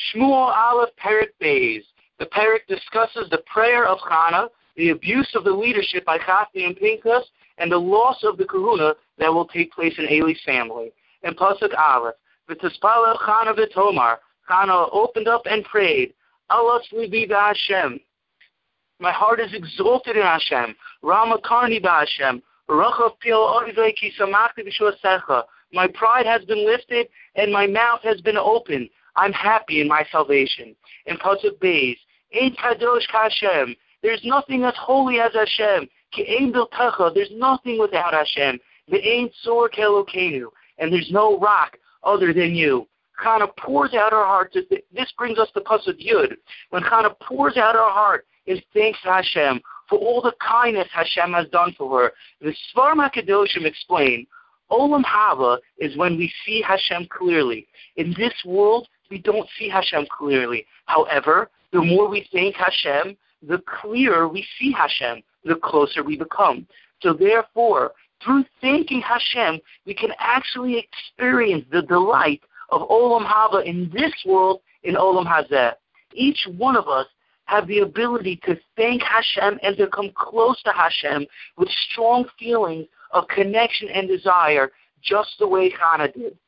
Shmuel Aleph Perek Beis. The Perek discusses the prayer of Chana, the abuse of the leadership by Chafni and Pinchas, and the loss of the kahuna that will take place in Eli's family. And Pasuk Aleph, V'tispalel Chana v'tomar. Chana opened up and prayed, Alas libi b'Hashem. My heart is exalted in Hashem. Rama karni b'Hashem. Rachav pil orivei ki samachti b'shuasecha. My pride has been lifted and my mouth has been opened. I'm happy in my salvation. In Pasuk Beis, Ein kadosh k'Hashem. There's nothing as holy as Hashem. Ki ein biltecha. There's nothing without Hashem. Ve'ein tzor ke'Elokeinu. And there's no rock other than you. Chana pours out her heart. This brings us to Pasuk Yud. When Chana pours out her heart in thanks to Hashem for all the kindness Hashem has done for her. The Svarim HaKadoshim explain, Olam Haba is when we see Hashem clearly. In this world, we don't see Hashem clearly. However, the more we thank Hashem, the clearer we see Hashem, the closer we become. So therefore, through thanking Hashem, we can actually experience the delight of Olam Haba in this world, in Olam Hazeh. Each one of us have the ability to thank Hashem and to come close to Hashem with strong feelings of connection and desire, just the way Chana did.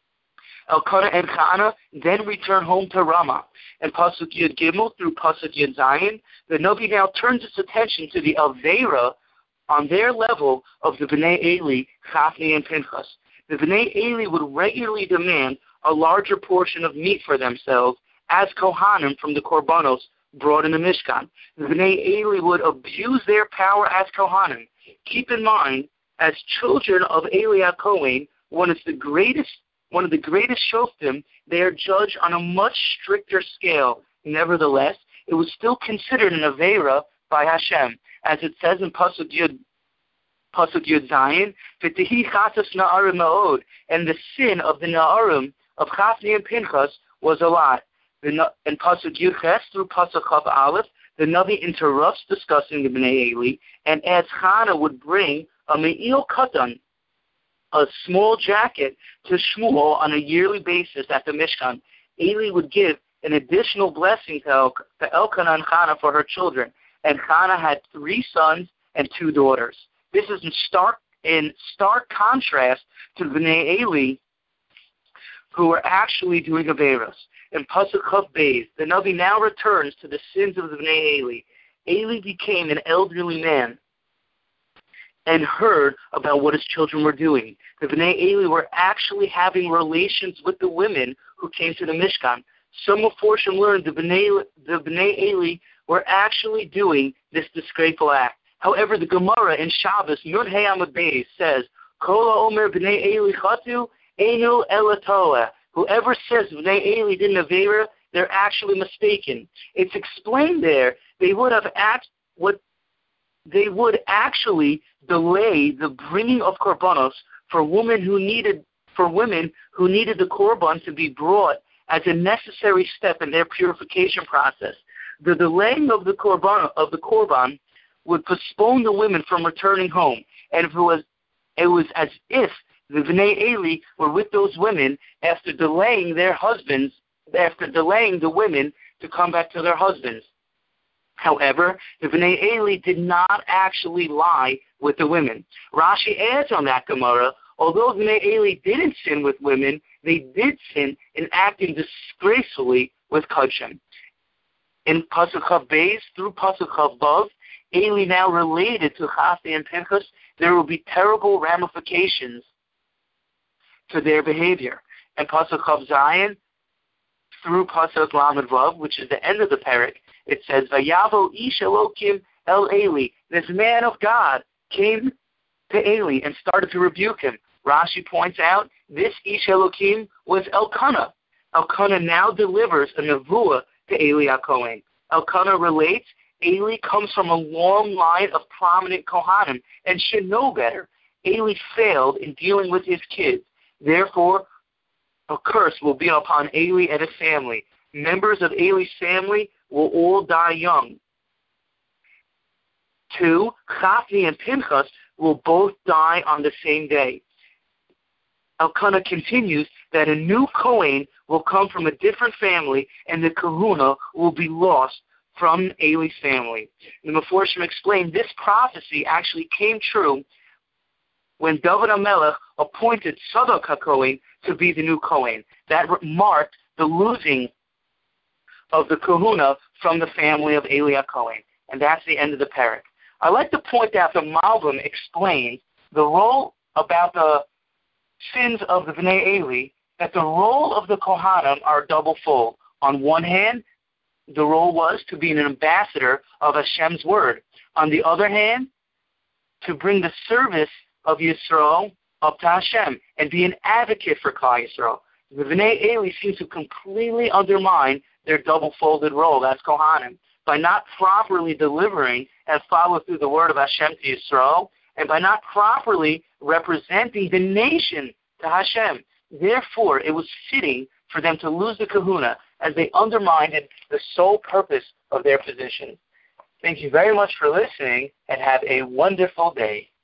Elkanah and Chana then return home to Ramah. And Pasuk Yud Gimel through Pasuk Yud Zayin, the Navi now turns its attention to the Avera on their level of the Bnei Eli, Chafni and Pinchas. The Bnei Eli would regularly demand a larger portion of meat for themselves as Kohanim from the Korbanos brought in the Mishkan. The Bnei Eli would abuse their power as Kohanim. Keep in mind, as children of Eli HaKohen, one of the greatest shoftim, they are judged on a much stricter scale. Nevertheless, it was still considered an Avera by Hashem, as it says in Pasuk Yud Zayin, V'tehi chatas na'arim ma'od, and the sin of the Na'arim of Chafni and Pinchas was a lot. In Pasuk Yud Ches through Pasuk Chav Aleph, the Navi interrupts discussing the Bnei Eli and adds Chana would bring a Me'il Katan, a small jacket, to Shmuel on a yearly basis at the Mishkan. Eli would give an additional blessing to Elkanah and Chana for her children, and Chana had 3 sons and 2 daughters. This is in stark contrast to the Bnei Eli, who were actually doing Averos. In Pasuk Chav Beis, the Navi now returns to the sins of the Bnei Eli. Eli became an elderly man and heard about what his children were doing. The Bnei Eli were actually having relations with the women who came to the Mishkan. Some of Forshim learned the Bnei Eli were actually doing this disgraceful act. However, the Gemara in Shabbos, Yud Hey Amud Beis, says, Kol Omer Bnei Eli Chatu Einu Ela Toeh. Whoever says Bnei Eli did an Avera, they're actually mistaken. It's explained there, they would actually delay the bringing of korbanos for women who needed the korban to be brought as a necessary step in their purification process. The delaying of the korban would postpone the women from returning home, and it was as if the Bnei Eli were with those women after delaying the women to come back to their husbands. However, the Bnei Eli did not actually lie with the women. Rashi adds on that Gemara, although Bnei Eli didn't sin with women, they did sin in acting disgracefully with Kodshim. In Pasuk Chav Beis through Pasuk Chav Vav, Eli now related to Chafni and Pinchas, there will be terrible ramifications to their behavior. And Pasuk Chav Zayin through Pasuk Lamed Vav, which is the end of the parak, it says, Vayavo ish Elokim el Eli. This man of God came to Eli and started to rebuke him. Rashi points out, this ish Elokim was Elkanah. Elkanah now delivers a nevuah to Eli HaKohen. Elkanah relates, Eli comes from a long line of prominent Kohanim and should know better. Eli failed in dealing with his kids. Therefore, a curse will be upon Eli and his family. Members of Eli's family will all die young. 2, Chafni and Pinchas will both die on the same day. Elkanah continues that a new Kohen will come from a different family, and the kahuna will be lost from Eli's family. The Meforshim explained this prophecy actually came true when David HaMelech appointed Tzadok HaKohen to be the new Kohen. That marked the losing of the kahuna from the family of Eli HaKohen. And that's the end of the parak. I'd like to point out that Malbim explains the role about the sins of the Bnei Eli, that the role of the Kohanim are double-fold. On one hand, the role was to be an ambassador of Hashem's word. On the other hand, to bring the service of Yisrael up to Hashem and be an advocate for Klal Yisrael. The Bnei Eli seem to completely undermine their double-folded role as Kohanim by not properly delivering and follow through the word of Hashem to Yisrael, and by not properly representing the nation to Hashem. Therefore, it was fitting for them to lose the kahuna as they undermined the sole purpose of their position. Thank you very much for listening, and have a wonderful day.